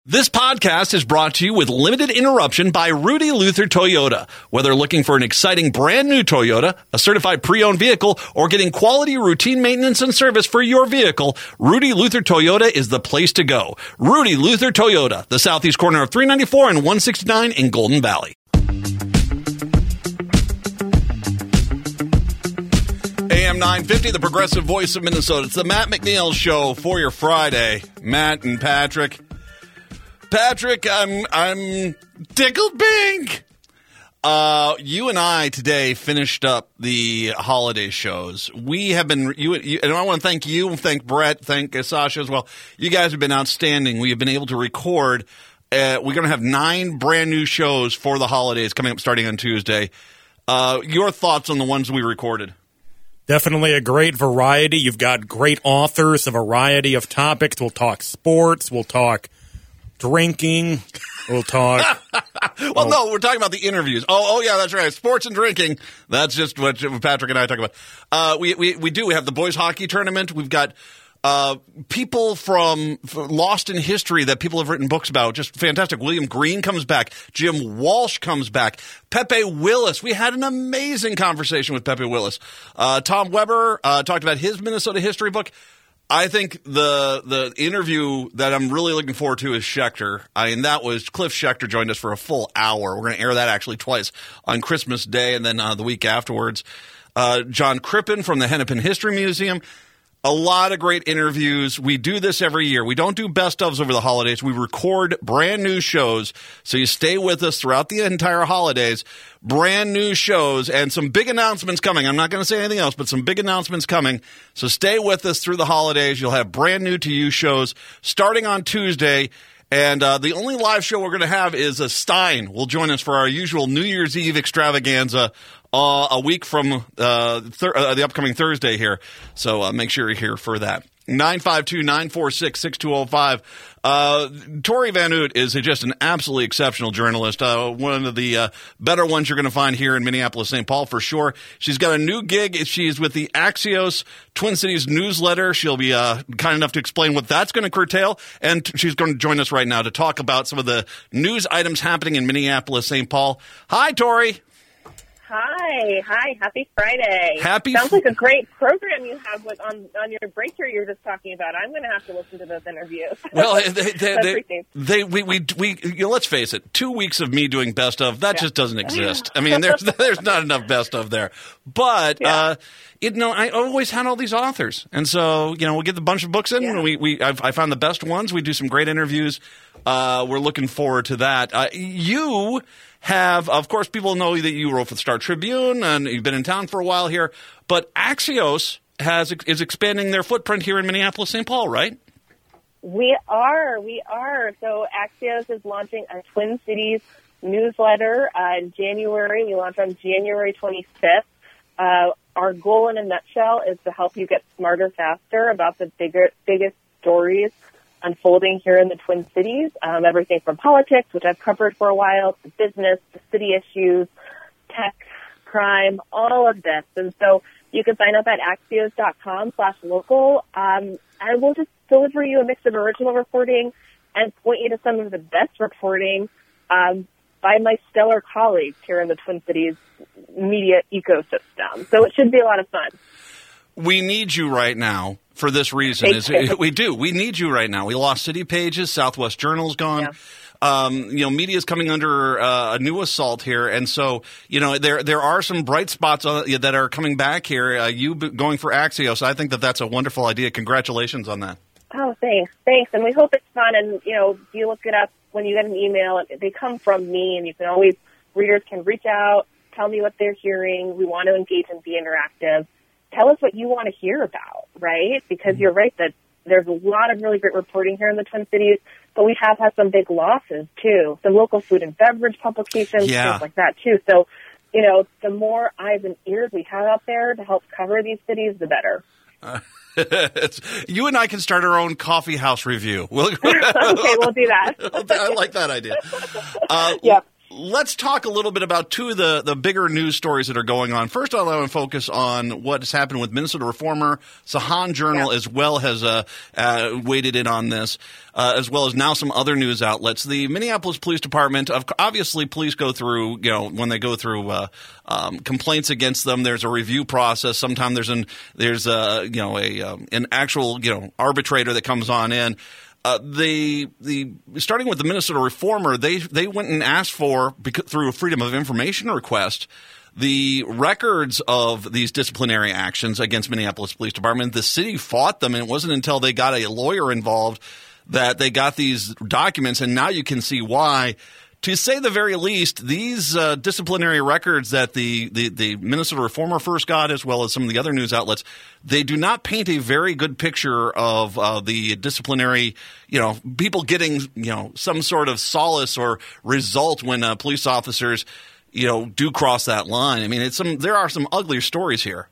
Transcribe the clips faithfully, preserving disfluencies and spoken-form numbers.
This podcast is brought to you with limited interruption by Rudy Luther Toyota. Whether looking for an exciting brand new Toyota, a certified pre-owned vehicle, or getting quality routine maintenance and service for your vehicle, Rudy Luther Toyota is the place to go. Rudy Luther Toyota, the southeast corner of three ninety-four and one sixty-nine in Golden Valley. A M nine fifty, the progressive voice of Minnesota. It's the Matt McNeil Show for your Friday. Matt and Patrick. Patrick, I'm I'm tickled pink. Uh, you and I today finished up the holiday shows. We have been, you, you and I want to thank you, thank Brett, thank uh, Sasha as well. You guys have been outstanding. We have been able to record. Uh, we're going to have nine brand new shows for the holidays coming up starting on Tuesday. Uh, your thoughts on the ones we recorded? Definitely a great variety. You've got great authors, a variety of topics. We'll talk sports. We'll talk drinking. We'll talk. well, oh. no, we're talking about the interviews. Oh, oh, yeah, that's right. Sports and drinking. That's just what Patrick and I talk about. Uh, we, we, we do. We have the boys hockey tournament. We've got uh, people from, from Lost in History that people have written books about. Just fantastic. William Green comes back. Jim Walsh comes back. Pepe Willis. We had an amazing conversation with Pepe Willis. Uh, Tom Weber uh, talked about his Minnesota history book. I think the the interview that I'm really looking forward to is Schechter. I mean, that was Cliff Schechter joined us for a full hour. We're going to air that actually twice on Christmas Day and then uh, the week afterwards. Uh, John Crippen from the Hennepin History Museum. A lot of great interviews. We do this every year. We don't do best ofs over the holidays. We record brand new shows. So you stay with us throughout the entire holidays. Brand new shows and some big announcements coming. I'm not going to say anything else, but some big announcements coming. So stay with us through the holidays. You'll have brand new to you shows starting on Tuesday. And uh, the only live show we're going to have is a Stein will join us for our usual New Year's Eve extravaganza uh, a week from uh, thir- uh, the upcoming Thursday here. So uh, make sure you're here for that. nine five two, nine four six, six two zero five. Uh, Tori Van Oot is a, just an absolutely exceptional journalist. Uh, one of the uh, better ones you're going to find here in Minneapolis, Saint Paul for sure. She's got a new gig. She's with the Axios Twin Cities newsletter. She'll be uh, kind enough to explain what that's going to curtail. And t- she's going to join us right now to talk about some of the news items happening in Minneapolis, Saint Paul. Hi, Tori. Hi, hi, happy Friday. Happy Sounds like a great program you have with, on on your breakthrough you were just talking about. I'm going to have to listen to those interviews. Well, they, they, they, they we, we, we you know, let's face it, two weeks of me doing best of, that yeah. just doesn't exist. I mean, there's there's not enough best of there. But, yeah. uh, you know, I always had all these authors. And so, you know, we'll get a bunch of books in. Yeah. And we, we I've, I found the best ones. We do some great interviews. Uh, we're looking forward to that. Uh, you... have, of course, people know that you wrote for the Star Tribune and you've been in town for a while here, but Axios has is expanding their footprint here in Minneapolis, Saint Paul, right? We are, we are. So Axios is launching a Twin Cities newsletter uh, in January. We launch on January twenty-fifth. Uh, our goal in a nutshell is to help you get smarter faster about the bigger, biggest stories unfolding here in the Twin Cities, um, everything from politics, which I've covered for a while, to business, to city issues, tech, crime, all of this. And so you can sign up at axios.com slash local, um, and we'll just deliver you a mix of original reporting and point you to some of the best reporting um, by my stellar colleagues here in the Twin Cities media ecosystem. So it should be a lot of fun. We need you right now. For this reason, is we do. We need you right now. We lost City Pages. Southwest Journal's gone. Yeah. Um, you know, media is coming under uh, a new assault here, and so you know there there are some bright spots on, that are coming back here. Uh, you going for Axios, I think that that's a wonderful idea. Congratulations on that. Oh, thanks, thanks, and we hope it's fun. And you know, you look it up when you get an email. They come from me, and you can always readers can reach out, tell me what they're hearing. We want to engage and be interactive. Tell us what you want to hear about, right? Because you're right that there's a lot of really great reporting here in the Twin Cities, but we have had some big losses, too. Some local food and beverage publications, yeah. things like that, too. So, you know, the more eyes and ears we have out there to help cover these cities, the better. Uh, it's, you and I can start our own coffee house review. We'll, okay, we'll do that. I like that idea. Uh, yeah. let's talk a little bit about two of the, the bigger news stories that are going on. First, I want to focus on what has happened with Minnesota Reformer. Sahan Journal yeah. as well has uh, uh, waded in on this, uh, as well as now some other news outlets. The Minneapolis Police Department, obviously police go through, you know, when they go through uh, um, complaints against them, there's a review process. Sometimes there's an there's a, you know, a um, an actual, you know, arbitrator that comes on in. Uh, the the starting with the Minnesota Reformer, they they went and asked for because, through a Freedom of Information request the records of these disciplinary actions against Minneapolis Police Department. The city fought them, and it wasn't until they got a lawyer involved that they got these documents, and now you can see why. To say the very least, these uh, disciplinary records that the, the, the Minnesota Reformer first got, as well as some of the other news outlets, they do not paint a very good picture of uh, the disciplinary, you know, people getting, you know, some sort of solace or result when uh, police officers, you know, do cross that line. I mean, it's some there are some uglier stories here.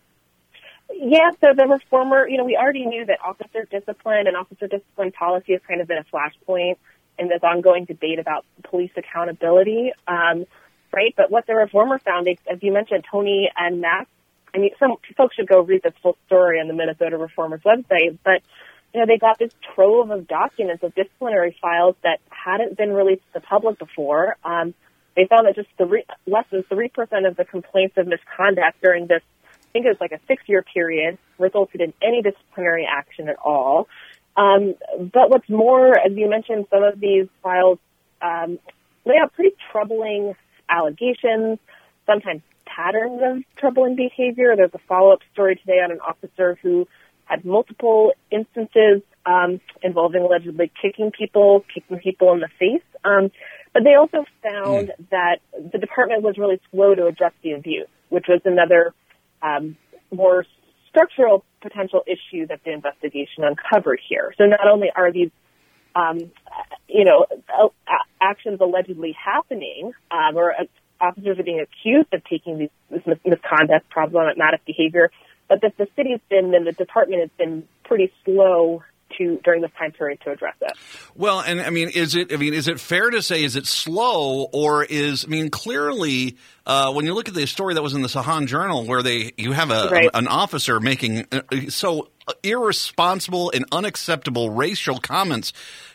Yeah, so the Reformer, you know, we already knew that officer discipline and officer discipline policy has kind of been a flashpoint in this ongoing debate about police accountability, um, right? But what the Reformer found, as you mentioned, Tony and Max, I mean, some folks should go read this full story on the Minnesota Reformer's website, but, you know, they got this trove of documents of disciplinary files that hadn't been released to the public before. Um, they found that just three, less than three percent of the complaints of misconduct during this, I think it was like a six-year period, resulted in any disciplinary action at all. Um, but what's more, as you mentioned, some of these files um, lay out pretty troubling allegations, sometimes patterns of troubling behavior. There's a follow-up story today on an officer who had multiple instances um, involving allegedly kicking people, kicking people in the face. Um, but they also found mm. that the department was really slow to address the abuse, which was another um, more structural potential issue that the investigation uncovered here. So not only are these, um, you know, actions allegedly happening, um, or uh, officers are being accused of taking these, this misconduct, problematic behavior, but that the city's been and the department has been pretty slow to during this time period to address it. Well, and I mean, is it? I mean, is it fair to say is it slow, or is? I mean, clearly, uh, when you look at the story that was in the Sahan Journal, where they you have a, right. a an officer making uh, so irresponsible and unacceptable racial comments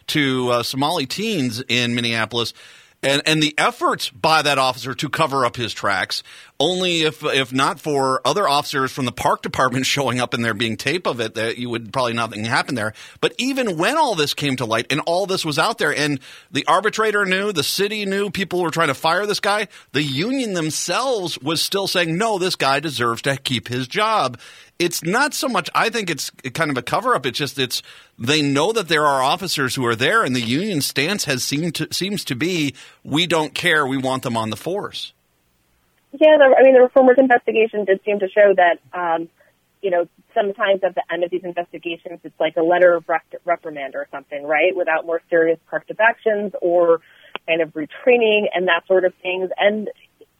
to uh, Somali teens in Minneapolis. And and the efforts by that officer to cover up his tracks, only if if not for other officers from the park department showing up and there being tape of it, that you would probably nothing happen there. But even when all this came to light and all this was out there, and the arbitrator knew, the city knew, people were trying to fire this guy, the union themselves was still saying, no, this guy deserves to keep his job. It's not so much, I think it's kind of a cover-up. It's just it's they know that there are officers who are there, and the union stance has seemed to, seems to be, we don't care, we want them on the force. Yeah, the, I mean, the Reformer's investigation did seem to show that, um, you know, sometimes at the end of these investigations, it's like a letter of rep- reprimand or something, right, without more serious corrective actions or kind of retraining and that sort of things. And,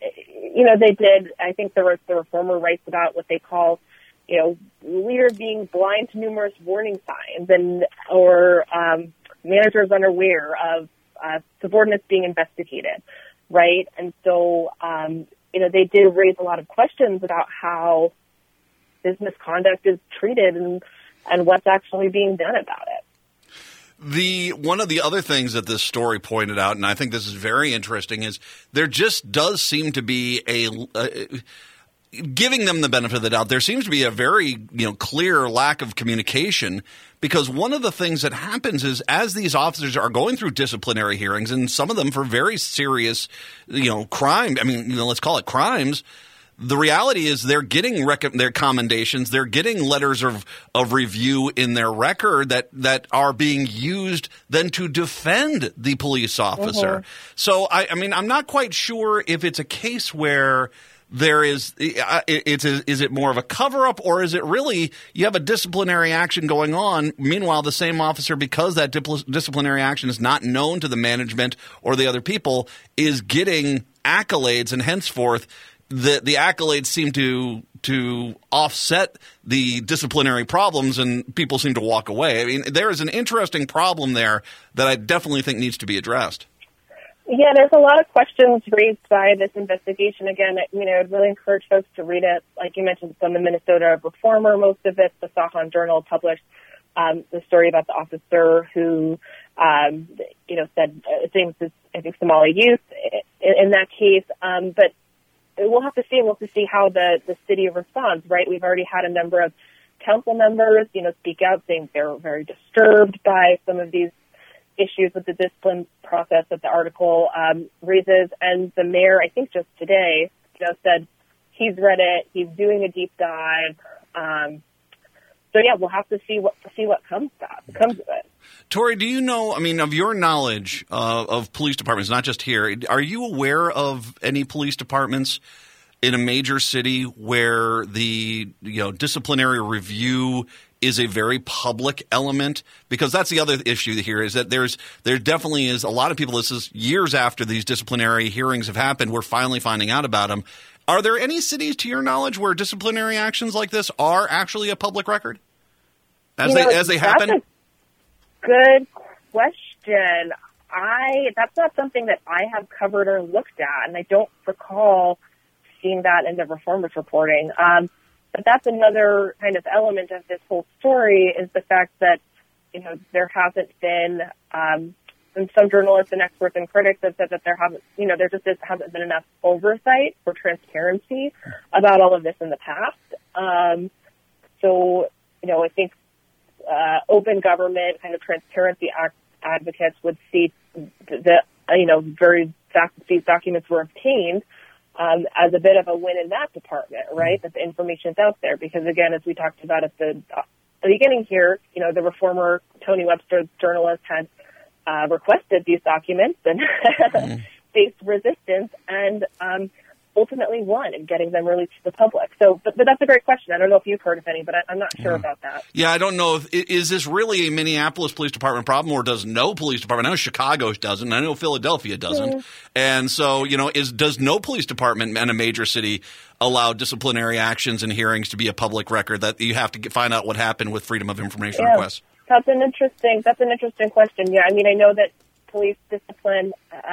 you know, they did, I think the, the Reformer writes about what they call, you know, leaders being blind to numerous warning signs and or um, managers unaware of uh, subordinates being investigated, right? And so, um, you know, they did raise a lot of questions about how this misconduct is treated and, and what's actually being done about it. The one of the other things that this story pointed out, and I think this is very interesting, is there just does seem to be a, a giving them the benefit of the doubt, there seems to be a very, you know, clear lack of communication, because one of the things that happens is as these officers are going through disciplinary hearings, and some of them for very serious, you know, crime, I mean, you know, let's call it crimes, the reality is they're getting rec- their commendations, they're getting letters of, of review in their record that, that are being used then to defend the police officer. Mm-hmm. So, I, I mean, I'm not quite sure if it's a case where there is, it's a, is it more of a cover-up, or is it really you have a disciplinary action going on? Meanwhile, the same officer, because that dipl- disciplinary action is not known to the management or the other people, is getting accolades, and henceforth the the accolades seem to to offset the disciplinary problems, and people seem to walk away. I mean, there is an interesting problem there that I definitely think needs to be addressed. Yeah, there's a lot of questions raised by this investigation. Again, you know, I'd really encourage folks to read it. Like you mentioned, it's on the Minnesota Reformer, most of it. The Sahan Journal published um, the story about the officer who, um, you know, said uh, things, I think, Somali youth in, in that case. Um, but we'll have to see. We'll have to see how the, the city responds, right? We've already had a number of council members, you know, speak out saying they're very disturbed by some of these issues with the discipline process that the article um, raises. And the mayor, I think just today, you know, said he's read it, he's doing a deep dive. Um, so yeah, we'll have to see what see what comes of, comes of it. Tori, do you know, I mean, of your knowledge uh, of police departments, not just here, are you aware of any police departments in a major city where the, you know, disciplinary review is a very public element? Because that's the other issue here, is that there's there definitely is a lot of people, this is years after these disciplinary hearings have happened, we're finally finding out about them. Are there any cities, to your knowledge, where disciplinary actions like this are actually a public record as you they know, as they happen? That's a good question. I that's not something that I have covered or looked at, and I don't recall seeing that in the Reformers reporting. Um, But that's another kind of element of this whole story, is the fact that, you know, there hasn't been, um, and some journalists and experts and critics have said that there haven't, you know, there just hasn't been enough oversight or transparency about all of this in the past. Um, so, you know, I think uh, open government, kind of transparency act advocates would see the, you know, very fact that these documents were obtained Um, as a bit of a win in that department, right? That the information's out there. Because again, as we talked about at the, uh, the beginning here, you know, the reformer Tony Webster journalist had uh, requested these documents and mm-hmm. faced resistance and um, ultimately won in getting them released to the public. So, but, but that's a great question. I don't know if you've heard of any, but I, I'm not sure yeah. about that. Yeah, I don't know. If, is this really a Minneapolis Police Department problem, or does no police department? I know Chicago doesn't. I know Philadelphia doesn't. Mm. And so, you know, is does no police department in a major city allow disciplinary actions and hearings to be a public record that you have to get, find out what happened with Freedom of Information yeah, requests? That's an interesting. That's an interesting question. Yeah, I mean, I know that police discipline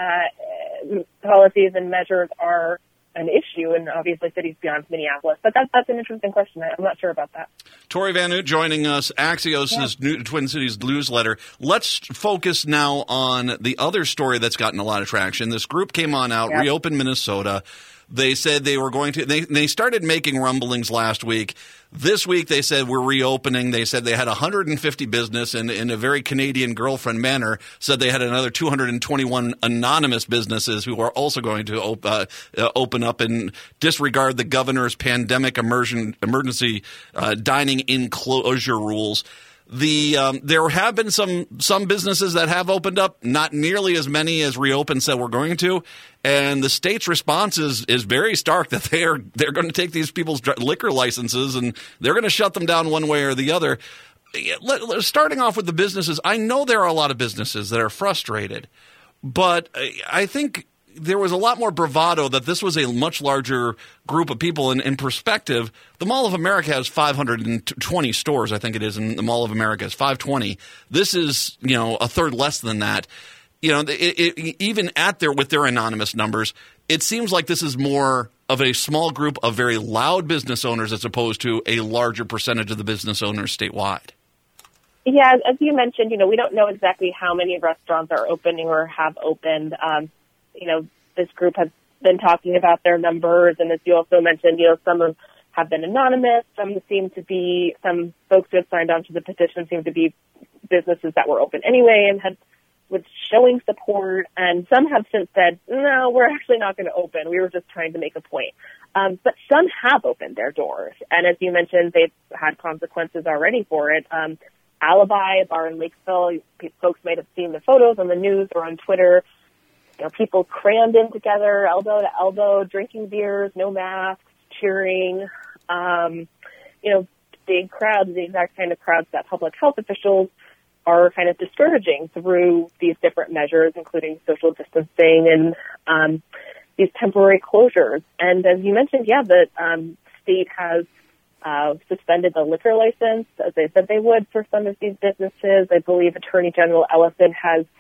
uh, policies and measures are an issue in obviously cities beyond Minneapolis. But that's, that's an interesting question. I'm not sure about that. Tori Van Oot joining us, Axios' yeah. new Twin Cities newsletter. Let's focus now on the other story that's gotten a lot of traction. This group came on out, yeah. Reopen Minnesota. They said they were going to they, – they started making rumblings last week. This week they said we're reopening. They said they had one hundred fifty business, and in a very Canadian girlfriend manner said they had another two hundred twenty-one anonymous businesses who are also going to op- uh, uh, open up and disregard the governor's pandemic immersion, emergency uh, dining enclosure rules. The um, there have been some some businesses that have opened up, not nearly as many as Reopen said we're going to, and the state's response is is very stark that they are they're going to take these people's liquor licenses and they're going to shut them down one way or the other. Let, let, starting off with the businesses, I know there are a lot of businesses that are frustrated, but I think there was a lot more bravado that this was a much larger group of people. In, in perspective, the Mall of America has five hundred twenty stores, I think it is, and the Mall of America has five hundred twenty. This is, you know, a third less than that. You know, it, it, even at their with their anonymous numbers, it seems like this is more of a small group of very loud business owners as opposed to a larger percentage of the business owners statewide. Yeah, as you mentioned, you know, we don't know exactly how many restaurants are opening or have opened. Um, You know, this group has been talking about their numbers, and as you also mentioned, you know, some of have been anonymous. Some seem to be, some folks who have signed on to the petition seem to be businesses that were open anyway and had was showing support. And some have since said, no, we're actually not going to open. We were just trying to make a point. Um, but some have opened their doors, and as you mentioned, they've had consequences already for it. Um, Alibi, a bar in Lakeville, folks might have seen the photos on the news or on Twitter. You know, people crammed in together, elbow to elbow, drinking beers, no masks, cheering. Um, you know, big crowds, the exact kind of crowds that public health officials are kind of discouraging through these different measures, including social distancing and um, these temporary closures. And as you mentioned, yeah, the um, state has uh, suspended the liquor license, as they said they would for some of these businesses. I believe Attorney General Ellison has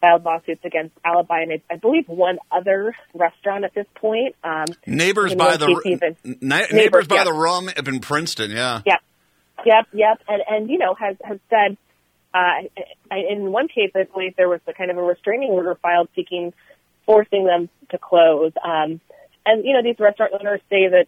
filed lawsuits against Alibi and I, I believe one other restaurant at this point. Um, neighbors by the even, na- neighbors, neighbors by yeah. the rum up in Princeton, yeah. Yep, yep, yep, and and you know has has said uh, in one case I believe there was a kind of a restraining order filed seeking forcing them to close. Um, and you know these restaurant owners say that.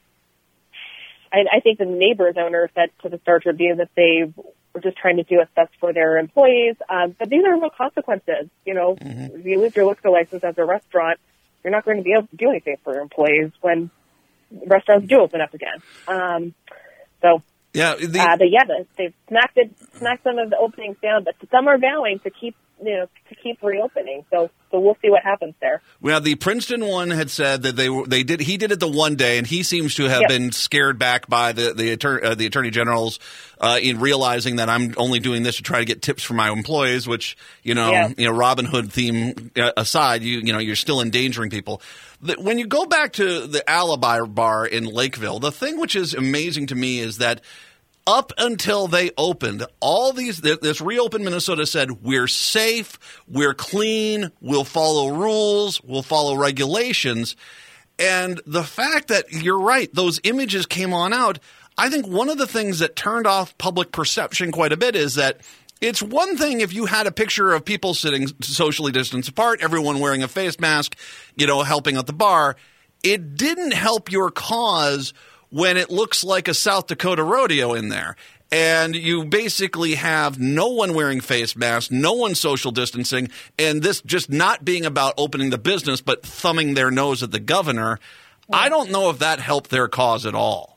I, I think the neighbors owner said to the Star Tribune that they were just trying to do what's best for their employees. Um, but these are real consequences. You know, mm-hmm. if you lose your liquor license as a restaurant, you're not going to be able to do anything for your employees when restaurants do open up again. Um, so, yeah, the, uh, but yeah, they've smacked it, smacked some of the openings down, but some are vowing to keep, you know, to keep reopening. So, so we'll see what happens there. Well, the Princeton one had said that they were, they did, he did it the one day, and he seems to have yep. been scared back by the the attorney, uh, the attorney generals uh, in realizing that I'm only doing this to try to get tips from my employees. Which you know, yeah. you know, Robin Hood theme aside, you you know, you're still endangering people. The, when you go back to the Alibi bar in Lakeville, the thing which is amazing to me is that. Up until they opened, all these, this reopened Minnesota said, we're safe, we're clean, we'll follow rules, we'll follow regulations. And the fact that you're right, those images came on out, I think one of the things that turned off public perception quite a bit is that it's one thing if you had a picture of people sitting socially distanced apart, everyone wearing a face mask, you know, helping at the bar. It didn't help your cause when it looks like a South Dakota rodeo in there. And you basically have no one wearing face masks, no one social distancing, and this just not being about opening the business but thumbing their nose at the governor. I don't know if that helped their cause at all.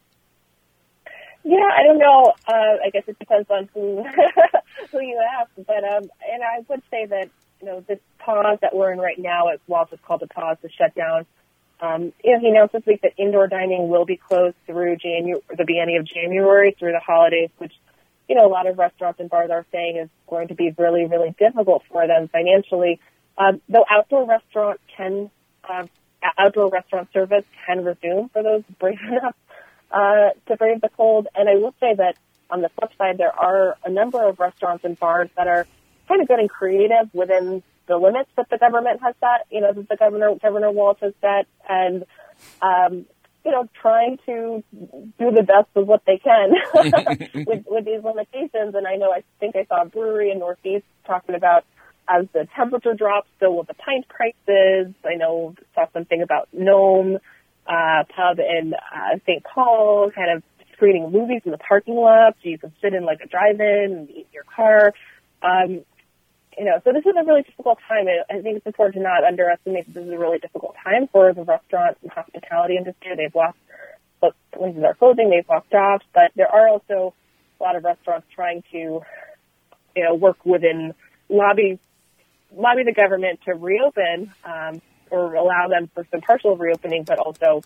Yeah, I don't know. Uh, I guess it depends on who who you ask. But um, and I would say that, you know, this pause that we're in right now, as Walt has called a pause, to shut down. Um, you know, he announced this week that indoor dining will be closed through Janu- the beginning of January through the holidays, which, you know, a lot of restaurants and bars are saying is going to be really, really difficult for them financially. Um, though outdoor restaurant can, uh, outdoor restaurant service can resume for those brave enough uh, to brave the cold. And I will say that on the flip side, there are a number of restaurants and bars that are kind of getting creative within the limits that the government has set, you know, that the governor, Governor Walz has set, and, um, you know, trying to do the best with what they can with, with these limitations. And I know, I think I saw a brewery in Northeast talking about as the temperature drops, still with the pint prices. I know, saw something about Nome, uh, pub in uh, Saint Paul, kind of screening movies in the parking lot, so you can sit in like a drive-in and eat in your car. Um, You know, so this is a really difficult time. I think it's important to not underestimate that this is a really difficult time for the restaurant and hospitality industry. They've lost, places are closing, they've lost jobs, but there are also a lot of restaurants trying to, you know, work within, lobby, lobby the government to reopen, um, or allow them for some partial reopening, but also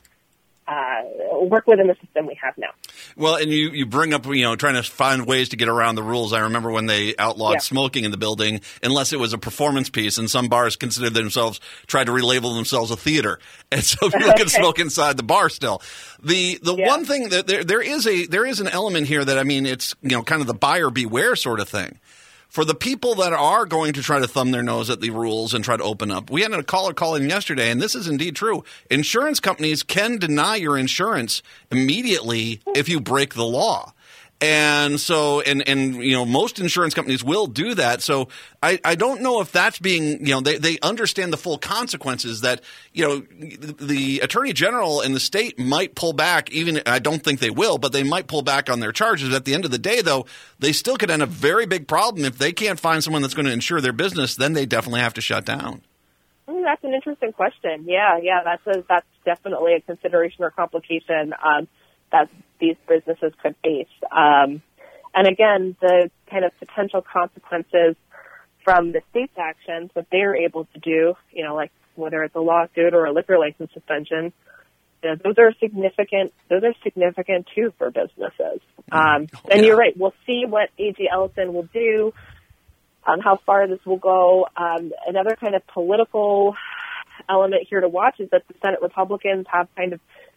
uh, work within the system we have now. Well, and you, you bring up, you know, trying to find ways to get around the rules. I remember when they outlawed yeah. smoking in the building, unless it was a performance piece, and some bars considered themselves, tried to relabel themselves a theater. And so people okay. can smoke inside the bar still. The the yeah. one thing that there there is a there is an element here that, I mean, it's, you know, kind of the buyer beware sort of thing. For the people that are going to try to thumb their nose at the rules and try to open up, we had a caller call in yesterday, and this is indeed true. Insurance companies can deny your insurance immediately if you break the law. And so, and, and, you know, most insurance companies will do that. So I, I don't know if that's being, you know, they, they understand the full consequences that, you know, the attorney general in the state might pull back, even, I don't think they will, but they might pull back on their charges. At the end of the day, though, they still could end a very big problem. If they can't find someone that's going to insure their business, then they definitely have to shut down. Mm, that's an interesting question. Yeah, yeah, that's a, that's definitely a consideration or complication um, that these businesses could face. Um, and again, the kind of potential consequences from the state's actions, what they're able to do, you know, like whether it's a lawsuit or a liquor license suspension, you know, those are significant, those are significant too for businesses. Um, oh, and yeah. you're right, we'll see what A G Ellison will do, um, how far this will go. Um, another kind of political element here to watch is that the Senate Republicans have kind of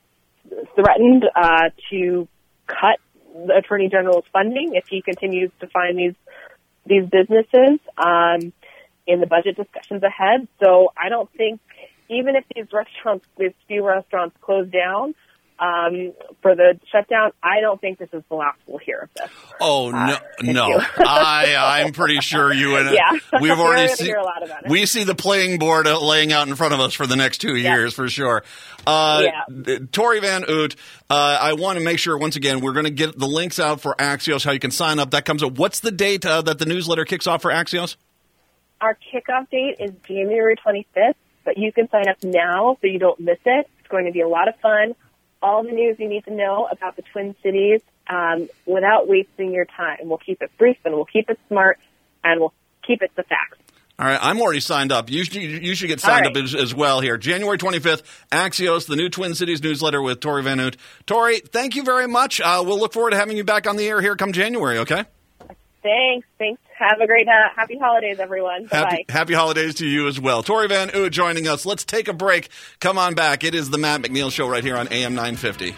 threatened uh, to cut the Attorney General's funding if he continues to find these these businesses. Um, in the budget discussions ahead. So I don't think, even if these restaurants, these few restaurants close down um, for the shutdown, I don't think this is the last we'll hear of this. Oh, no, uh, no. I, I'm pretty sure you and yeah. we've already seen, hear a lot about it. we see the playing board laying out in front of us for the next two years yeah. for sure. Uh, yeah. Tori Van Oot, uh, I want to make sure, once again, we're going to get the links out for Axios, how you can sign up. That comes up. What's the date uh, that the newsletter kicks off for Axios? Our kickoff date is January twenty-fifth, but you can sign up now so you don't miss it. It's going to be a lot of fun. All the news you need to know about the Twin Cities um, without wasting your time. We'll keep it brief and we'll keep it smart and we'll keep it the facts. All right, I'm already signed up. You should, you should get signed right. up as, as well here. January twenty-fifth, Axios, the new Twin Cities newsletter with Tori Van Oot. Tori, thank you very much. Uh, we'll look forward to having you back on the air here come January, okay? Thanks. Thanks. Have a great, uh, happy holidays, everyone. Bye-bye. Happy, happy holidays to you as well. Tori Van Oot joining us. Let's take a break. Come on back. It is the Matt McNeil Show right here on A M nine fifty.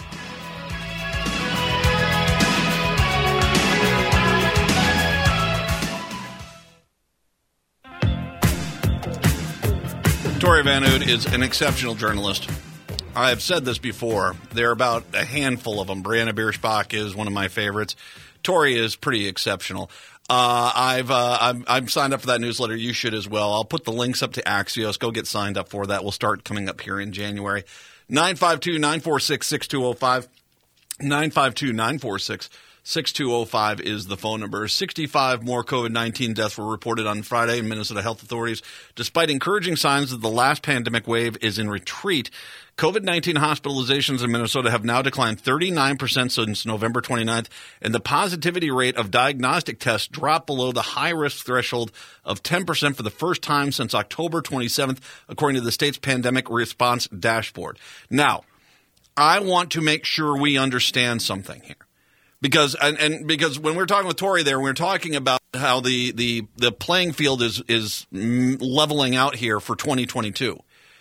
Tori Van Oot is an exceptional journalist. I have said this before. There are about a handful of them. Brianna Bierschbach is one of my favorites. Tori is pretty exceptional. Uh, I've uh, I'm, I'm signed up for that newsletter. You should as well. I'll put the links up to Axios. Go get signed up for that. We'll start coming up here in January. nine five two, nine four six, six two zero five. nine five two, nine four six, six two zero five is the phone number. sixty-five more COVID nineteen deaths were reported on Friday in Minnesota health authorities. Despite encouraging signs that the last pandemic wave is in retreat, COVID nineteen hospitalizations in Minnesota have now declined thirty-nine percent since November twenty-ninth, and the positivity rate of diagnostic tests dropped below the high-risk threshold of ten percent for the first time since October twenty-seventh, according to the state's pandemic response dashboard. Now, I want to make sure we understand something here. Because and, and because when we were talking with Tori there, we were talking about how the, the, the playing field is is leveling out here for twenty twenty-two.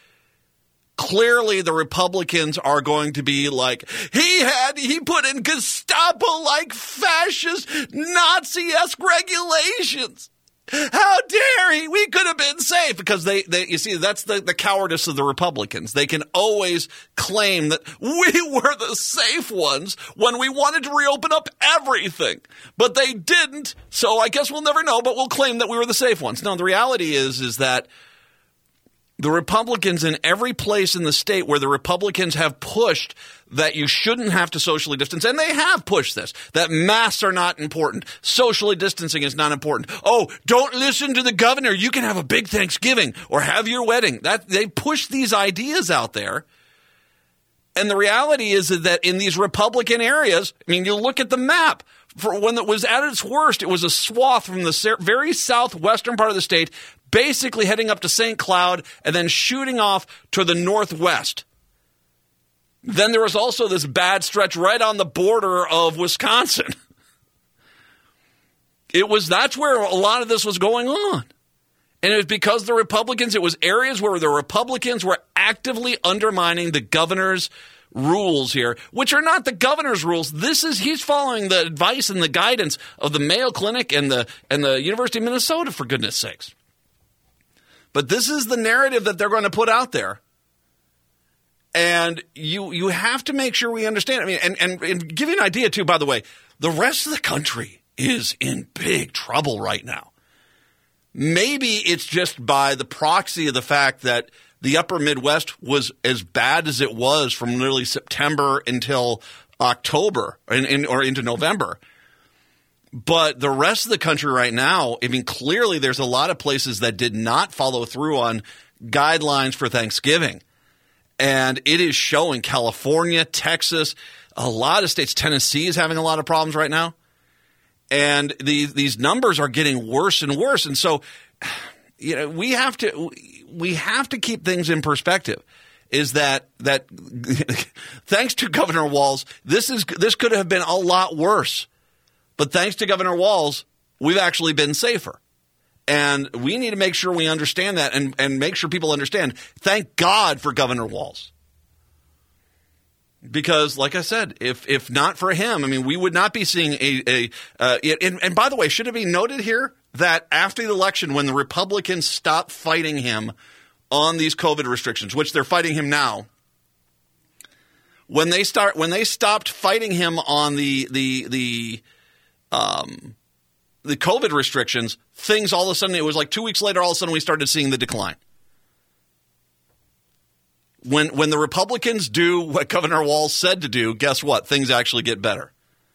Clearly, the Republicans are going to be like, he had, he put in Gestapo-like fascist Nazi-esque regulations. How dare he? We could have been safe. Because they, they you see, that's the, the cowardice of the Republicans. They can always claim that we were the safe ones when we wanted to reopen up everything. But they didn't, so I guess we'll never know, but we'll claim that we were the safe ones. No, the reality is, is that the Republicans in every place in the state where the Republicans have pushed that you shouldn't have to socially distance, and they have pushed this, that masks are not important, socially distancing is not important. Oh, don't listen to the governor. You can have a big Thanksgiving or have your wedding. That they push these ideas out there. And the reality is that in these Republican areas, I mean, you look at the map. For when it was at its worst, it was a swath from the very southwestern part of the state, basically heading up to Saint Cloud and then shooting off to the northwest. Then there was also this bad stretch right on the border of Wisconsin. It was that's where a lot of this was going on. And it was because the Republicans, it was areas where the Republicans were actively undermining the governor's rules here, which are not the governor's rules. This is he's following the advice and the guidance of the Mayo Clinic and the and the University of Minnesota, for goodness sakes. But this is the narrative that they're going to put out there. And you you have to make sure we understand. I mean, and, and, and give you an idea, too, by the way, the rest of the country is in big trouble right now. Maybe it's just by the proxy of the fact that the upper Midwest was as bad as it was from nearly September until October in, in, or into November. But the rest of the country right now, I mean, clearly there's a lot of places that did not follow through on guidelines for Thanksgiving. And it is showing California, Texas, a lot of states. Tennessee is having a lot of problems right now. And these these numbers are getting worse and worse. And so, you know, we have to we have to keep things in perspective. Is that that thanks to Governor Walz, this is this could have been a lot worse. But thanks to Governor Walz, we've actually been safer. And we need to make sure we understand that and, and make sure people understand. Thank God for Governor Walz. Because, like I said, if if not for him, I mean, we would not be seeing a a. Uh, and, and by the way, should it be noted here that after the election, when the Republicans stopped fighting him on these COVID restrictions, which they're fighting him now, when they start when they stopped fighting him on the the the um the COVID restrictions, things all of a sudden, it was like two weeks later, all of a sudden we started seeing the decline. When when the Republicans do what Governor Walz said to do, guess what? Things actually get better.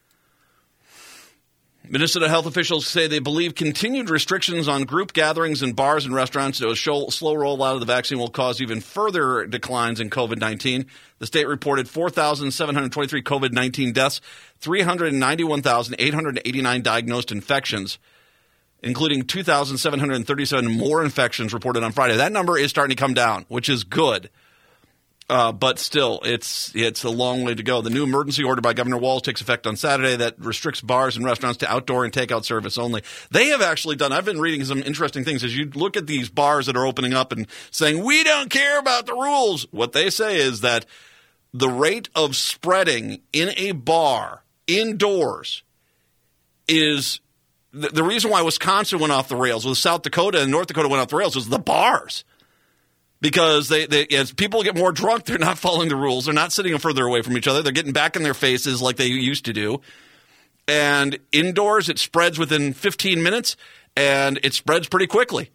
Minnesota health officials say they believe continued restrictions on group gatherings in bars and restaurants to a show, slow rollout of the vaccine will cause even further declines in COVID nineteen. The state reported four thousand seven hundred twenty-three COVID nineteen deaths, three hundred ninety-one thousand eight hundred eighty-nine diagnosed infections, including two thousand seven hundred thirty-seven more infections reported on Friday. That number is starting to come down, which is good. Uh, but still, it's it's a long way to go. The new emergency order by Governor Walz takes effect on Saturday that restricts bars and restaurants to outdoor and takeout service only. They have actually done – I've been reading some interesting things. As you look at these bars that are opening up and saying, we don't care about the rules, what they say is that the rate of spreading in a bar indoors is – the reason why Wisconsin went off the rails, with South Dakota and North Dakota went off the rails, was the bars. Because they, they, as people get more drunk, they're not following the rules. They're not sitting further away from each other. They're getting back in their faces like they used to do. And indoors, it spreads within fifteen minutes, and it spreads pretty quickly.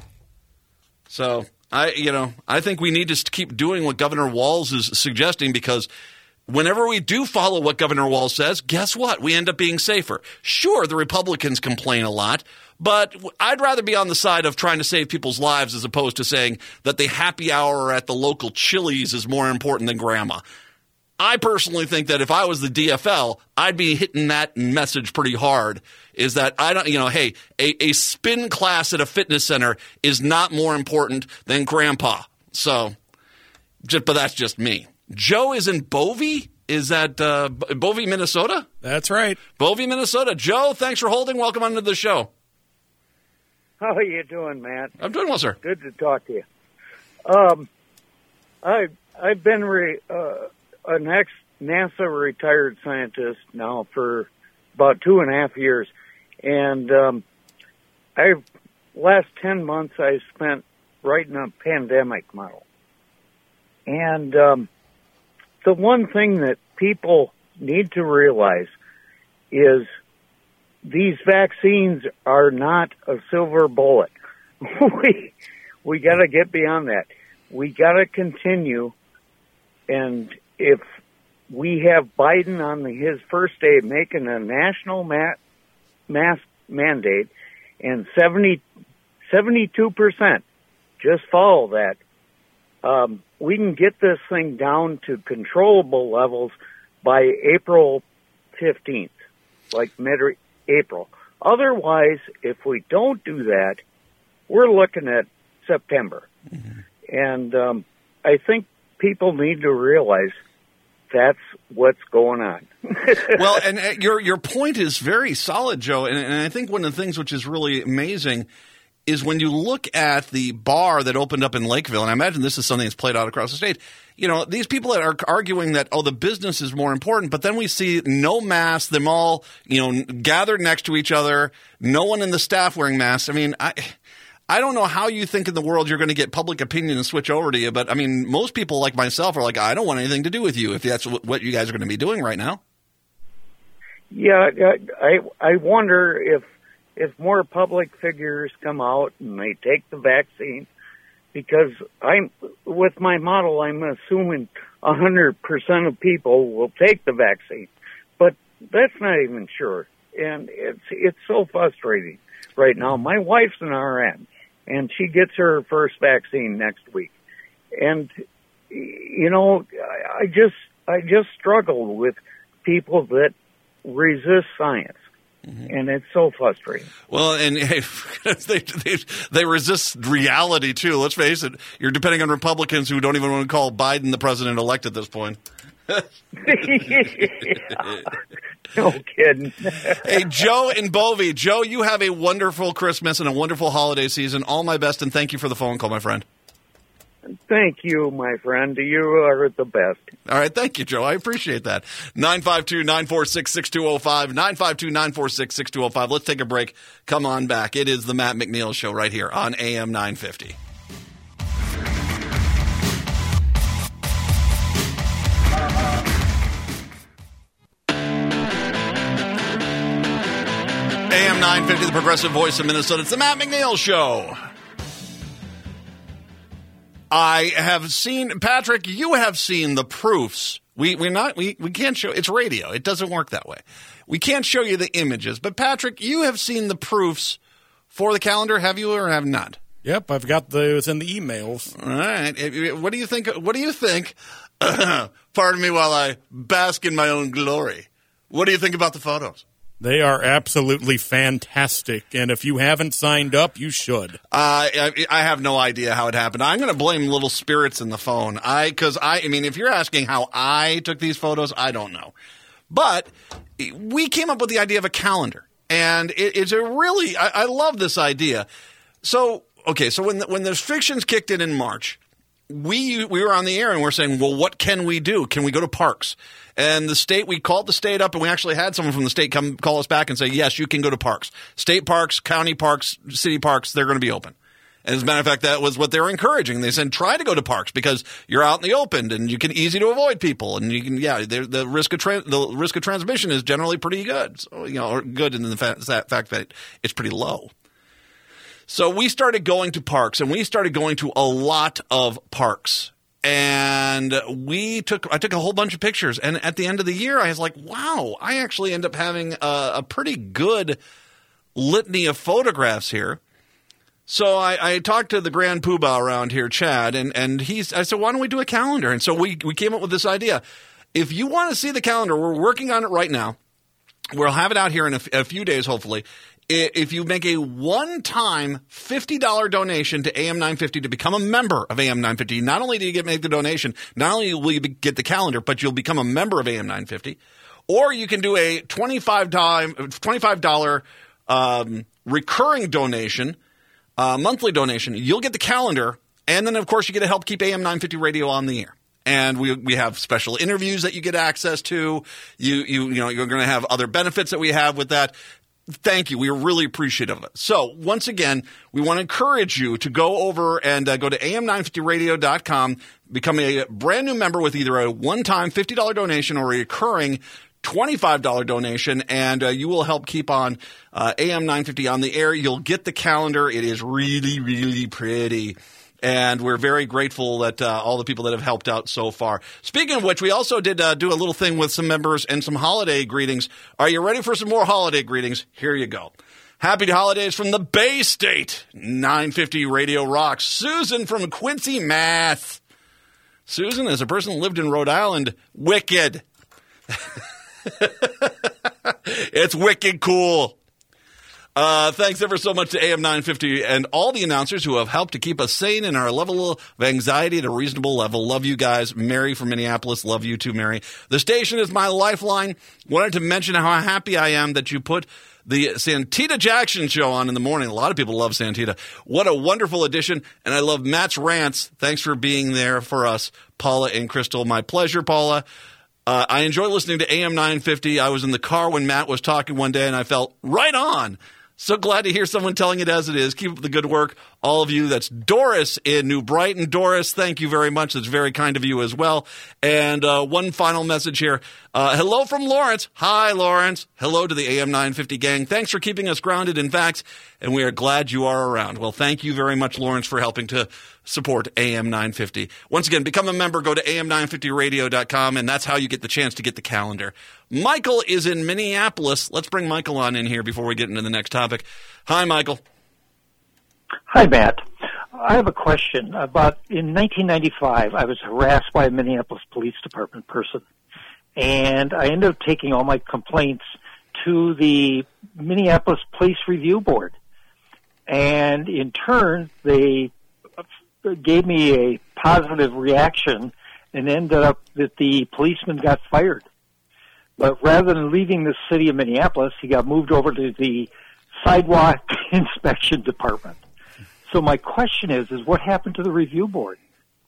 So I, you know, I think we need to keep doing what Governor Walz is suggesting, because whenever we do follow what Governor Walz says, guess what? We end up being safer. Sure, the Republicans complain a lot, but I'd rather be on the side of trying to save people's lives as opposed to saying that the happy hour at the local Chili's is more important than grandma. I personally think that if I was the D F L, I'd be hitting that message pretty hard, is that I don't, you know, hey, a, a spin class at a fitness center is not more important than grandpa. So, just, but that's just me. Joe is in Bovey? Is that uh, Bovey, Minnesota? That's right. Bovey, Minnesota. Joe, thanks for holding. Welcome onto the show. How are you doing, Matt? I'm doing well, sir. Good to talk to you. Um, I I've been re, uh, an ex-NASA retired scientist now for about two and a half years, and um, I've last ten months I spent writing a pandemic model, and um, the one thing that people need to realize is these vaccines are not a silver bullet. we we got to get beyond that. We got to continue, and if we have Biden on the, his first day making a national ma- mask mandate, and seventy, seventy-two percent just follow that, um, we can get this thing down to controllable levels by April fifteenth, like mid-April. Otherwise, if we don't do that, we're looking at September. Mm-hmm. And um, I think people need to realize that's what's going on. Well, and uh, your your point is very solid, Joe. And, and I think one of the things which is really amazing is when you look at the bar that opened up in Lakeville, and I imagine this is something that's played out across the state, you know, these people that are arguing that, oh, the business is more important, but then we see no masks, them all, you know, gathered next to each other, no one in the staff wearing masks. I mean, I I don't know how you think in the world you're going to get public opinion and switch over to you, but I mean, most people like myself are like, I don't want anything to do with you if that's what you guys are going to be doing right now. Yeah, I I wonder if if more public figures come out and they take the vaccine, because I'm with my model, I'm assuming one hundred percent of people will take the vaccine, but that's not even sure, and it's it's so frustrating right now. My wife's an R N, and she gets her first vaccine next week, and you know, I just I just struggle with people that resist science. Mm-hmm. And it's so frustrating. Well, and hey, they, they they resist reality too. Let's face it. You're depending on Republicans who don't even want to call Biden the president-elect at this point. Yeah. No kidding. Hey, Joe in Bovey. Joe, you have a wonderful Christmas and a wonderful holiday season. All my best, and thank you for the phone call, my friend. Thank you, my friend. You are the best. All right. Thank you, Joe. I appreciate that. nine five two, nine four six, six two zero five. nine five two, nine four six, six two zero five. Let's take a break. Come on back. It is the Matt McNeil Show right here on A M nine fifty. A M nine fifty, the progressive voice of Minnesota. It's the Matt McNeil Show. I have seen, Patrick, you have seen the proofs. We we're not we, we can't show, it's radio. It doesn't work that way. We can't show you the images. But Patrick, you have seen the proofs for the calendar, have you or have not? Yep, I've got those in the emails. All right. What do you think what do you think? Pardon me while I bask in my own glory. What do you think about the photos? They are absolutely fantastic, and if you haven't signed up, you should. Uh, I, I have no idea how it happened. I'm going to blame little spirits in the phone. I, because I, I mean, if you're asking how I took these photos, I don't know. But we came up with the idea of a calendar, and it, it's a really, I, I love this idea. So, okay, so when the, when the restrictions kicked in in March, we we were on the air and we're saying, well, what can we do? Can we go to parks? And the state, we called the state up and we actually had someone from the state come call us back and say, yes, you can go to parks. State parks, county parks, city parks, they're going to be open. And as a matter of fact, that was what they were encouraging. They said, try to go to parks because you're out in the open and you can easy to avoid people. And you can, yeah, the risk of tra- the risk of transmission is generally pretty good. So, you know, or good in the fact, fact that it's pretty low. So we started going to parks, and we started going to a lot of parks. And we took, I took a whole bunch of pictures. And at the end of the year, I was like, wow, I actually end up having a, a pretty good litany of photographs here. So I, I talked to the grand poobah around here, Chad, and, and he's, I said, why don't we do a calendar? And so we, we came up with this idea. If you want to see the calendar, we're working on it right now. We'll have it out here in a, a few days, hopefully. If you make a one-time fifty dollars donation to A M nine fifty to become a member of A M nine fifty, not only do you get make the donation, not only will you be, get the calendar, but you'll become a member of A M nine fifty. Or you can do a twenty-five dollars um, recurring donation, uh, monthly donation. You'll get the calendar, and then, of course, you get to help keep A M nine fifty radio on the air. And we we have special interviews that you get access to. You you you know, you're going to have other benefits that we have with that. Thank you. We are really appreciative of it. So, once again, we want to encourage you to go over and uh, go to A M nine fifty radio dot com, become a brand new member with either a one-time fifty dollars donation or a recurring twenty-five dollars donation, and uh, you will help keep on uh, A M nine fifty on the air. You'll get the calendar. It is really, really pretty. And we're very grateful that uh, all the people that have helped out so far. Speaking of which, we also did uh, do a little thing with some members and some holiday greetings. Are you ready for some more holiday greetings? Here you go. Happy holidays from the Bay State. nine fifty Radio rocks. Susan from Quincy, Mass. Susan, as a person who lived in Rhode Island, wicked. It's wicked cool. Uh, thanks ever so much to A M nine fifty and all the announcers who have helped to keep us sane in our level of anxiety at a reasonable level. Love you guys. Mary from Minneapolis. Love you too, Mary. The station is my lifeline. Wanted to mention how happy I am that you put the Santita Jackson show on in the morning. A lot of people love Santita. What a wonderful addition. And I love Matt's rants. Thanks for being there for us, Paula and Crystal. My pleasure, Paula. Uh, I enjoy listening to A M nine fifty. I was in the car when Matt was talking one day, and I felt right on. So glad to hear someone telling it as it is. Keep up the good work, all of you. That's Doris in New Brighton. Doris, thank you very much. That's very kind of you as well. And uh, one final message here. Uh, hello from Lawrence. Hi, Lawrence. Hello to the A M nine fifty gang. Thanks for keeping us grounded in facts, and we are glad you are around. Well, thank you very much, Lawrence, for helping to support A M nine fifty. Once again, become a member. Go to A M nine fifty radio dot com, and that's how you get the chance to get the calendar. Michael is in Minneapolis. Let's bring Michael on in here before we get into the next topic. Hi, Michael. Hi, Matt. I have a question. About in nineteen ninety-five, I was harassed by a Minneapolis Police Department person, and I ended up taking all my complaints to the Minneapolis Police Review Board. And in turn, they gave me a positive reaction and ended up that the policeman got fired. But rather than leaving the city of Minneapolis, he got moved over to the sidewalk inspection department. So my question is, is what happened to the review board?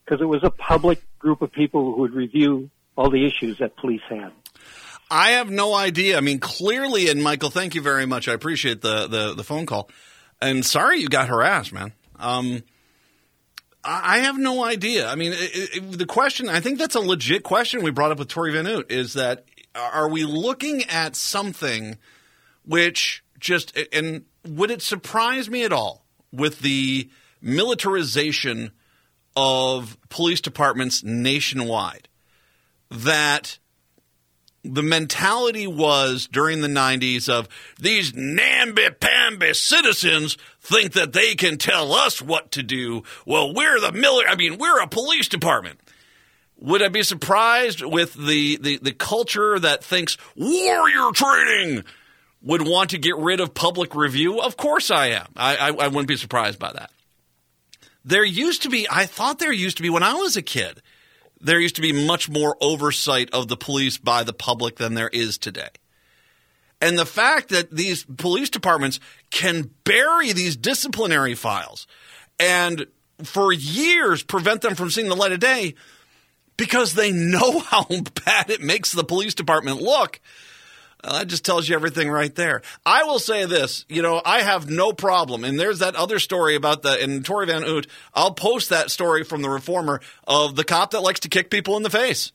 because it was a public group of people who would review all the issues that police had. I have no idea. I mean, clearly, and Michael, thank you very much. I appreciate the, the, the phone call. And sorry you got harassed, man. Um, I have no idea. I mean, it, it, the question, I think that's a legit question we brought up with Tori Van Oot, is that are we looking at something which just – and would it surprise me at all with the militarization of police departments nationwide that – the mentality was during the nineties of these namby-pamby citizens think that they can tell us what to do. Well, we're the military. I mean, we're a police department. Would I be surprised with the, the, the culture that thinks warrior training would want to get rid of public review? Of course I am. I, I, I wouldn't be surprised by that. There used to be – I thought there used to be when I was a kid – there used to be much more oversight of the police by the public than there is today. And the fact that these police departments can bury these disciplinary files and for years prevent them from seeing the light of day because they know how bad it makes the police department look, well, that just tells you everything right there. I will say this, you know, I have no problem. And there's that other story about the, and Tori Van Oot, I'll post that story from the Reformer of the cop that likes to kick people in the face.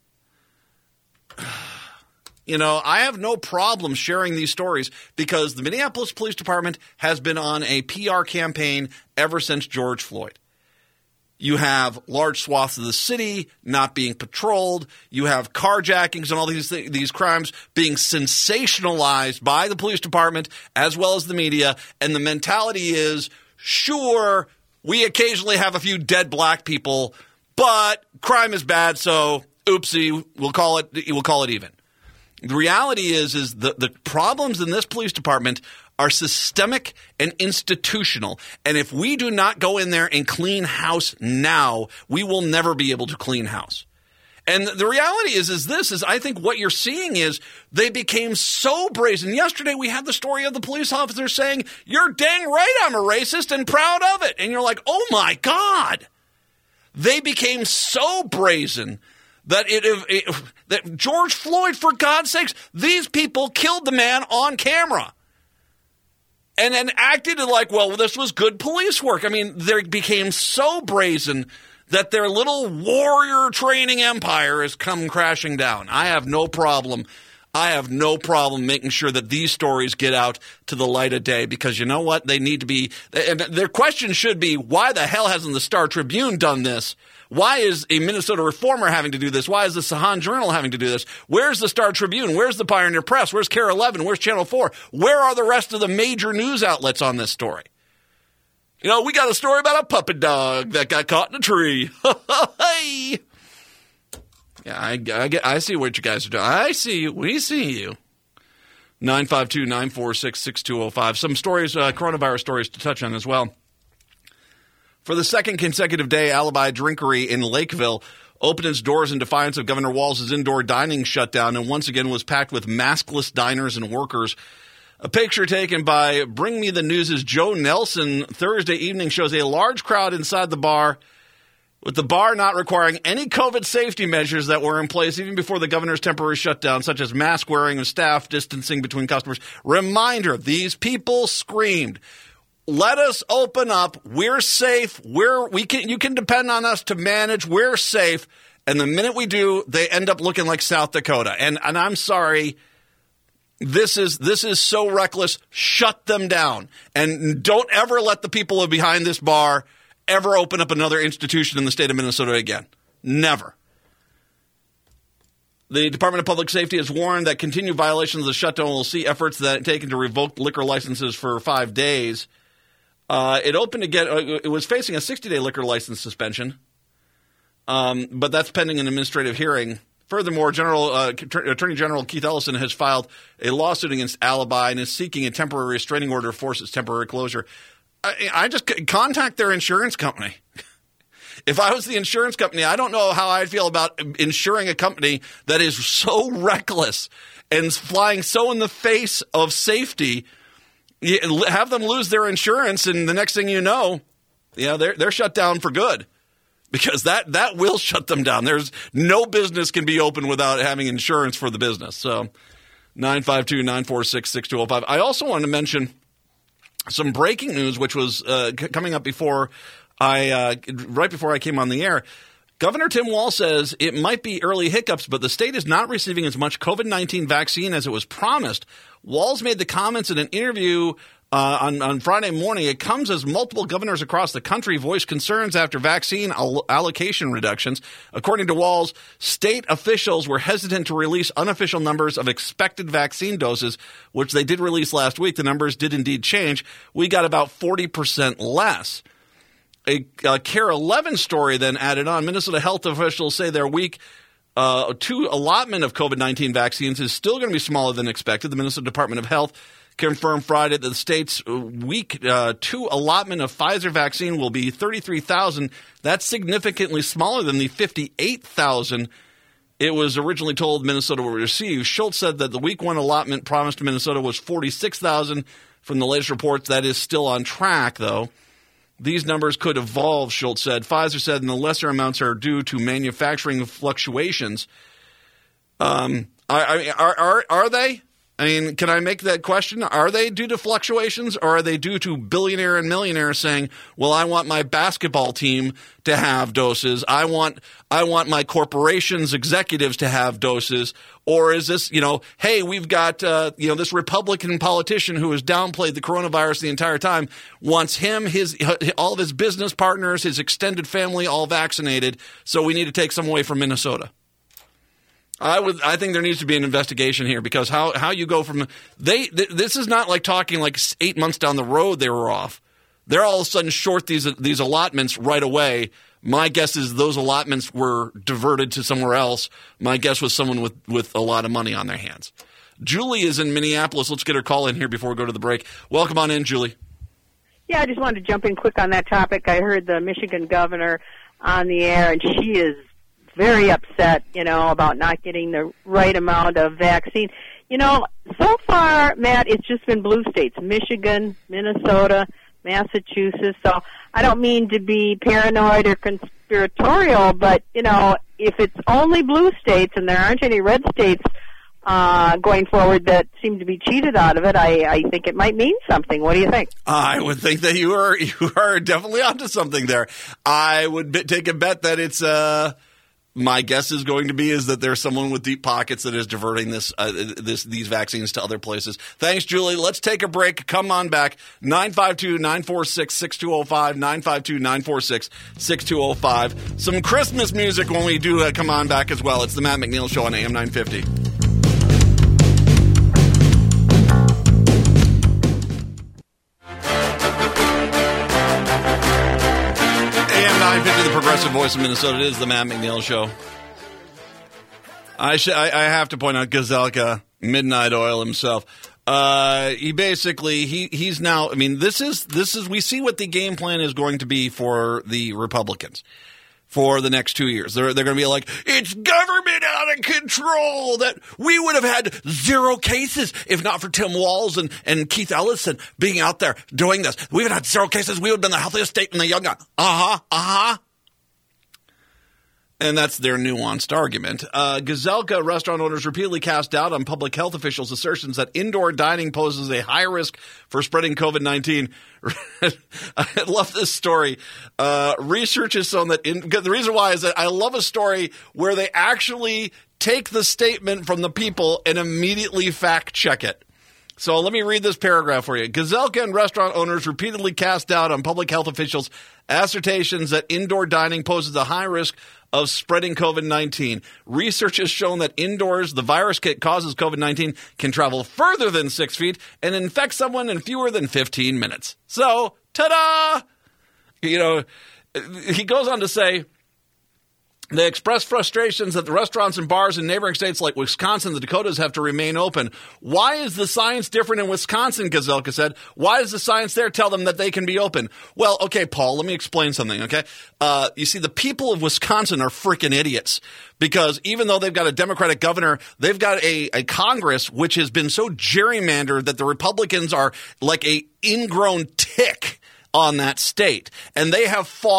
You know, I have no problem sharing these stories because the Minneapolis Police Department has been on a P R campaign ever since George Floyd. You have large swaths of the city not being patrolled. You have carjackings and all these th- these crimes being sensationalized by the police department as well as the media. And the mentality is, sure, we occasionally have a few dead black people, but crime is bad, so oopsie, we'll call it we'll call it even. The reality is, is the, the problems in this police department are systemic and institutional. And if we do not go in there and clean house now, we will never be able to clean house. And the reality is, is this, is I think what you're seeing is they became so brazen. Yesterday we had the story of the police officer saying, you're dang right I'm a racist and proud of it. And you're like, oh my God. They became so brazen that it, it that George Floyd, for God's sakes, these people killed the man on camera. And then acted like, well, this was good police work. I mean, they became so brazen that their little warrior training empire has come crashing down. I have no problem. I have no problem making sure that these stories get out to the light of day because you know what? They need to be – their question should be, why the hell hasn't the Star Tribune done this? Why is a Minnesota Reformer having to do this? Why is the Sahan Journal having to do this? Where's the Star Tribune? Where's the Pioneer Press? Where's K A R E eleven? Where's Channel four? Where are the rest of the major news outlets on this story? You know, we got a story about a puppet dog that got caught in a tree. Hey! Yeah, I, I, get, I see what you guys are doing. I see you. We see you. nine five two, nine four six, six two zero five. Some stories, uh, coronavirus stories to touch on as well. For the second consecutive day, Alibi Drinkery in Lakeville opened its doors in defiance of Governor Walz's indoor dining shutdown and once again was packed with maskless diners and workers. A picture taken by Bring Me the News' Joe Nelson Thursday evening shows a large crowd inside the bar, with the bar not requiring any COVID safety measures that were in place even before the governor's temporary shutdown, such as mask wearing and staff distancing between customers. Reminder, these people screamed, let us open up. We're safe. We're we can you can depend on us to manage. We're safe. And the minute we do, they end up looking like South Dakota. And and I'm sorry. This is this is so reckless. Shut them down. And don't ever let the people behind this bar ever open up another institution in the state of Minnesota again. Never. The Department of Public Safety has warned that continued violations of the shutdown will see efforts that taken to revoke liquor licenses for five days. Uh, it opened again. It was facing a sixty-day liquor license suspension, um, but that's pending an administrative hearing. Furthermore, General uh, Attorney General Keith Ellison has filed a lawsuit against Alibi and is seeking a temporary restraining order to force its temporary closure. I, I just contact their insurance company. If I was the insurance company, I don't know how I'd feel about insuring a company that is so reckless and flying so in the face of safety. You have them lose their insurance, and the next thing you know, you know they're they're shut down for good. because that, that will shut them down. There's no business can be open without having insurance for the business. So nine five two, nine four six, six two zero five. I also want to mention some breaking news, which was uh, c- coming up before I uh, right before I came on the air. Governor Tim Walz says it might be early hiccups, but the state is not receiving as much COVID nineteen vaccine as it was promised. Walz made the comments in an interview uh, on, on Friday morning. It comes as multiple governors across the country voiced concerns after vaccine all- allocation reductions. According to Walz, state officials were hesitant to release unofficial numbers of expected vaccine doses, which they did release last week. The numbers did indeed change. We got about forty percent less. A, a Care eleven story then added on. Minnesota health officials say their week uh, two allotment of COVID nineteen vaccines is still going to be smaller than expected. The Minnesota Department of Health confirmed Friday that the state's week uh, two allotment of Pfizer vaccine will be thirty-three thousand. That's significantly smaller than the fifty-eight thousand it was originally told Minnesota would receive. Schultz said that the week one allotment promised to Minnesota was forty-six thousand. From the latest reports, that is still on track, though. These numbers could evolve, Schultz said. Pfizer said and the lesser amounts are due to manufacturing fluctuations. Um, I, I, are, are, are they? I mean, can I make that question? Are they due to fluctuations, or are they due to billionaire and millionaires saying, well, I want my basketball team to have doses. I want I want my corporation's executives to have doses. Or is this, you know, hey, we've got, uh, you know, this Republican politician who has downplayed the coronavirus the entire time, wants him, his, all of his business partners, his extended family all vaccinated, so we need to take some away from Minnesota. I would. I think there needs to be an investigation here, because how, how you go from they. Th- this is not like talking like eight months down the road they were off. They're all of a sudden short these these allotments right away. My guess is those allotments were diverted to somewhere else. My guess was someone with, with a lot of money on their hands. Julie is in Minneapolis. Let's get her call in here before we go to the break. Welcome on in, Julie. Yeah, I just wanted to jump in quick on that topic. I heard the Michigan governor on the air, and she is very upset, you know, about not getting the right amount of vaccine. You know, so far, Matt, it's just been blue states, Michigan, Minnesota, Massachusetts. So I don't mean to be paranoid or conspiratorial, but, you know, if it's only blue states and there aren't any red states uh, going forward that seem to be cheated out of it, I, I think it might mean something. What do you think? I would think that you are you are definitely onto something there. I would bet, take a bet that it's uh my guess is going to be is that there's someone with deep pockets that is diverting this, uh, this, these vaccines to other places. Thanks, Julie. Let's take a break. Come on back. nine five two, nine four six, six two zero five, nine five two, nine four six, six two zero five. Some Christmas music when we do uh, come on back as well. It's the Matt McNeil Show on A M nine fifty. nine fifty, the progressive voice of Minnesota. It is the Matt McNeil Show. I, sh- I, I have to point out Gazelka, Midnight Oil himself. Uh, he basically he he's now. I mean, this is this is we see what the game plan is going to be for the Republicans for the next two years. They're they're going to be like, it's government out of control. That we would have had zero cases if not for Tim Walz and, and Keith Ellison being out there doing this. We would have had zero cases. We would have been the healthiest state in the young. Uh huh. Uh huh. And that's their nuanced argument. Uh, Gazelka restaurant owners repeatedly cast doubt on public health officials' assertions that indoor dining poses a high risk for spreading COVID nineteen. I love this story. Uh, research has shown that in, the reason why is that I love a story where they actually take the statement from the people and immediately fact check it. So let me read this paragraph for you. Gazelka and restaurant owners repeatedly cast doubt on public health officials' assertions that indoor dining poses a high risk of spreading COVID nineteen. Research has shown that indoors, the virus that causes COVID nineteen can travel further than six feet and infect someone in fewer than fifteen minutes. So, ta-da! You know, he goes on to say, they expressed frustrations that the restaurants and bars in neighboring states like Wisconsin and the Dakotas have to remain open. Why is the science different in Wisconsin, Gazelka said? Why does the science there tell them that they can be open? Well, okay, Paul, let me explain something, okay? Uh, you see, the people of Wisconsin are freaking idiots because even though they've got a Democratic governor, they've got a, a Congress which has been so gerrymandered that the Republicans are like a ingrown tick on that state. And they have fought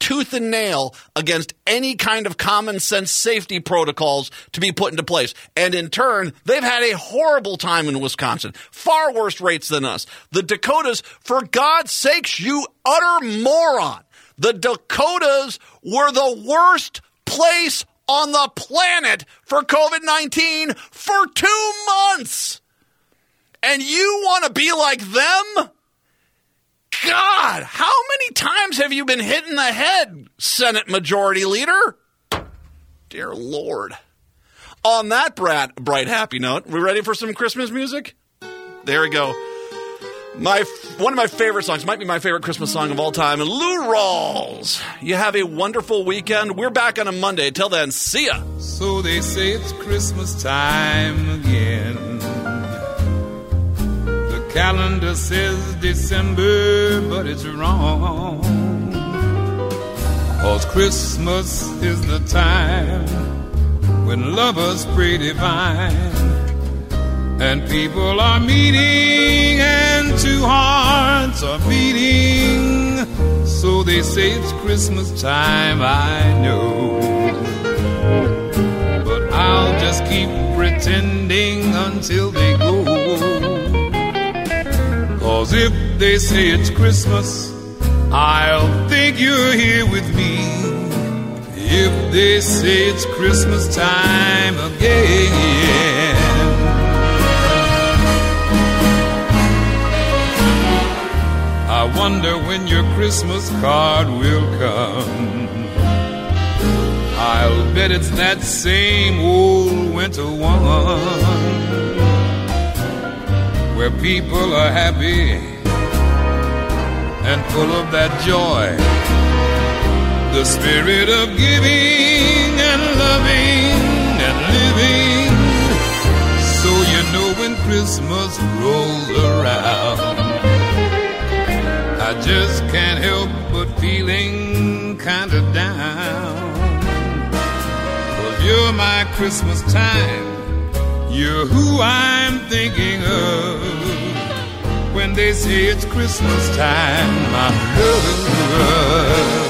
tooth and nail against any kind of common sense safety protocols to be put into place. And in turn, they've had a horrible time in Wisconsin. Far worse rates than us. The Dakotas, for God's sakes, you utter moron. The Dakotas were the worst place on the planet for COVID nineteen for two months. And you want to be like them? God, how many times have you been hit in the head, Senate Majority Leader? Dear Lord. On that bright, bright, happy note, we ready for some Christmas music? There we go. My one of my favorite songs, might be my favorite Christmas song of all time, Lou Rawls. You have a wonderful weekend. We're back on a Monday. Till then, see ya. So they say it's Christmas time again. The calendar says December, but it's wrong. 'Cause Christmas is the time when lovers pray divine. And people are meeting and two hearts are beating. So they say it's Christmas time, I know. But I'll just keep pretending until they go. 'Cause if they say it's Christmas, I'll think you're here with me. If they say it's Christmas time again. I wonder when your Christmas card will come. I'll bet it's that same old winter one, where people are happy and full of that joy, the spirit of giving and loving and living. So you know when Christmas rolls around, I just can't help but feeling kinda down. 'Cause you're my Christmas time, you're who I'm thinking of when they say it's Christmas time, my love.